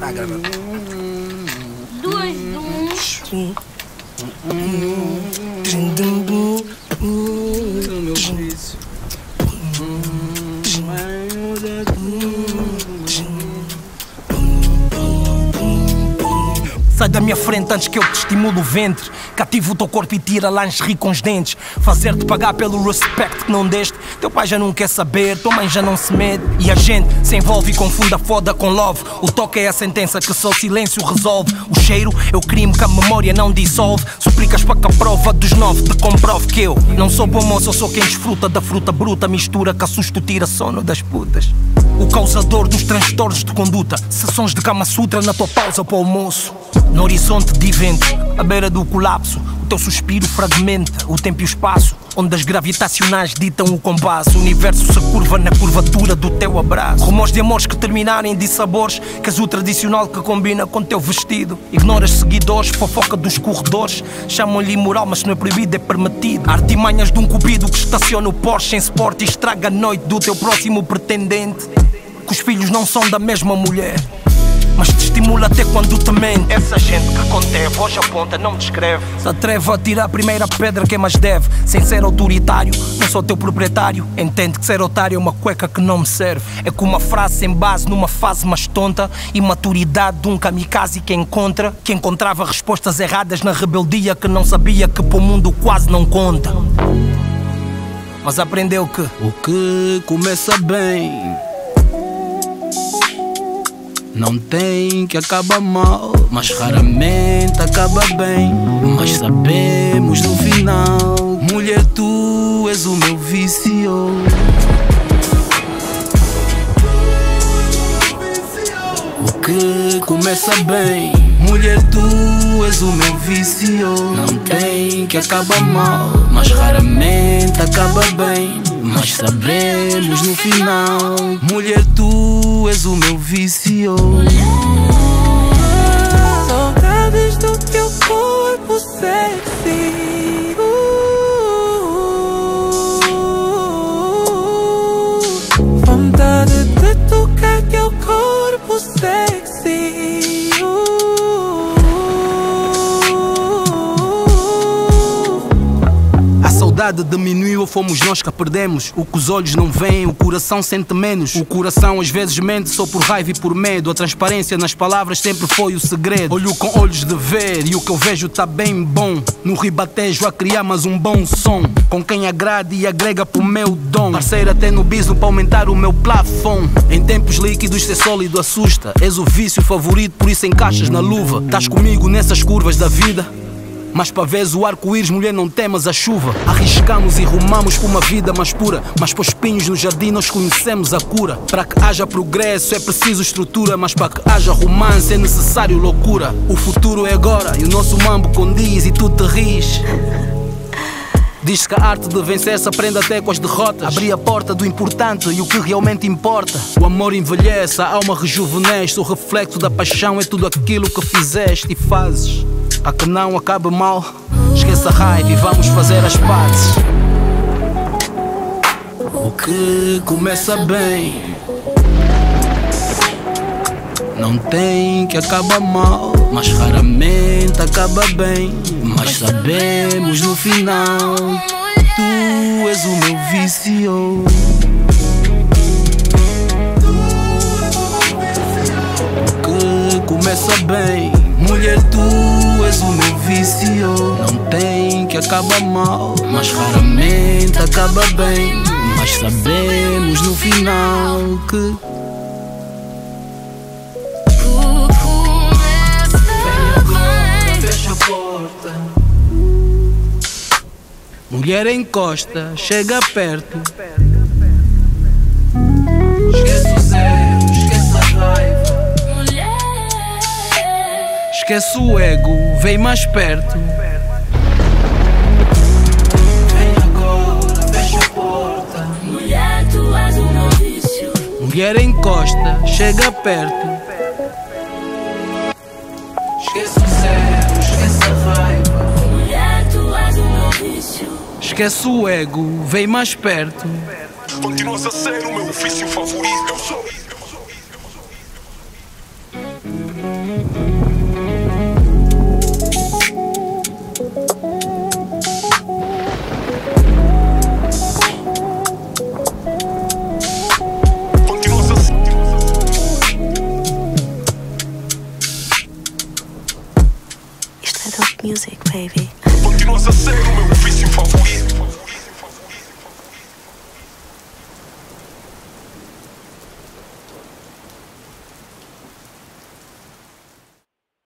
Tá gravando. 2, 1. Meu vício. Sai da minha frente antes que eu te estimule o ventre. Cativo o teu corpo e tira lingerie com os dentes. Fazer-te pagar pelo respect que não deste. Teu pai já não quer saber, tua mãe já não se mede. E a gente se envolve e confunde a foda com love. O toque é a sentença que só o silêncio resolve. O cheiro é o crime que a memória não dissolve. Suplicas para que a prova dos 9 te comprove que eu não sou bom moço, eu sou quem desfruta da fruta bruta. Mistura que assusta, tira sono das putas. O causador dos transtornos de conduta. Sessões de Kama Sutra na tua pausa para o almoço. No horizonte de eventos, à beira do colapso, o teu suspiro fragmenta o tempo e o espaço. Ondas gravitacionais ditam o compasso. O universo se curva na curvatura do teu abraço. Rumores de amores que terminarem de sabores. Casu tradicional que combina com teu vestido. Ignoras seguidores, fofoca dos corredores. Chamam-lhe imoral, mas se não é proibido é permitido. Artimanhas de um cupido que estaciona o Porsche em Sport e estraga a noite do teu próximo pretendente. Que os filhos não são da mesma mulher, mas te estimula até quando te mente. Essa gente que conteve, hoje aponta, não descreve. Se atreve a tirar a primeira pedra quem mais deve. Sem ser autoritário, não sou teu proprietário. Entende que ser otário é uma cueca que não me serve. É como uma frase sem base numa fase mais tonta. Imaturidade de um kamikaze que encontrava respostas erradas na rebeldia. Que não sabia que para o mundo quase não conta, mas aprendeu que o que começa bem não tem que acabar mal, mas raramente acaba bem. Mas sabemos no final, mulher, tu és o meu vício. O que começa bem, mulher, tu és o meu vício. Não tem que acabar mal, mas raramente acaba bem. Mas sabemos no final, mulher, tu és o meu vício. Saudades do teu corpo sexy. Vontade de tocar teu corpo sexy. A saudade diminuiu ou fomos nós que a perdemos? O que os olhos não veem, o coração sente menos. O coração às vezes mente só por raiva e por medo. A transparência nas palavras sempre foi o segredo. Olho com olhos de ver e o que eu vejo tá bem bom. No ribatejo a criar mais um bom som, com quem agrade e agrega pro meu dom. Parceiro até no biso para aumentar o meu plafond. Em tempos líquidos ser sólido assusta. És o vício favorito, por isso encaixas na luva. Tás comigo nessas curvas da vida, mas para vez o arco-íris, mulher, não temas a chuva. Arriscamos e rumamos por uma vida mais pura, mas para os espinhos no jardim nós conhecemos a cura. Para que haja progresso é preciso estrutura, mas para que haja romance é necessário loucura. O futuro é agora e o nosso mambo condiz e tu te ris. Diz que a arte de vencer se aprende até com as derrotas. Abrir a porta do importante e o que realmente importa. O amor envelhece, a alma rejuvenesce. O reflexo da paixão é tudo aquilo que fizeste e fazes. A que não acabe mal, esqueça a raiva e vamos fazer as pazes. O que começa bem não tem que acabar mal, mas raramente acaba bem. Mas sabemos no final, tu és o meu vício. O que começa bem, mulher, tu és o meu vício. Não tem que acabar mal, mas raramente acaba bem. Mas sabemos no final que mulher encosta, chega perto. Esquece o zero, esquece a raiva. Esquece o ego, vem mais perto. Vem agora, fecha a porta. Mulher, tu és o meu vício. Mulher encosta, chega perto. Esquece o zero, esquece a raiva. Mulher, tu és o meu vício. Esquece o ego, vem mais perto. Continuas a ser o meu vício favorito. Eu sou. music, baby. Continuas a ser o meu vício favorito.